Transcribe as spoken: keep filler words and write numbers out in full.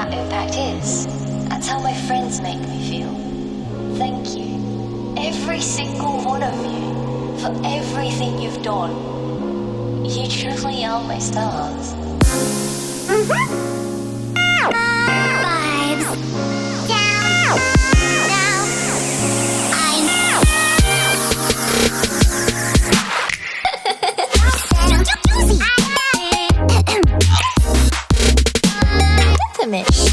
that impact is. That's how my friends make me feel. Thank you, every single one of you, for everything you've done. You truly are my stars. Vibes down, down. I know. Deathamish.